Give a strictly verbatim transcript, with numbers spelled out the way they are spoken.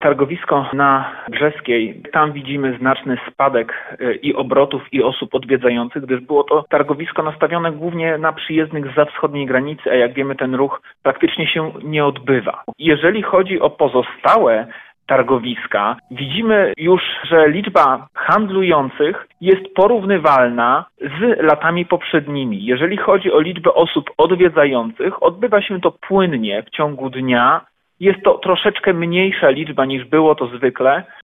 targowisko na Brzeskiej. Tam widzimy znaczny spadek i obrotów, i osób odwiedzających, gdyż było to targowisko nastawione głównie na przyjezdnych zza wschodniej granicy, a jak wiemy, ten ruch praktycznie się nie odbywa. Jeżeli chodzi o pozostałe targowiska, widzimy już, że liczba handlujących jest porównywalna z latami poprzednimi. Jeżeli chodzi o liczbę osób odwiedzających, odbywa się to płynnie w ciągu dnia. Jest to troszeczkę mniejsza liczba niż było to zwykle.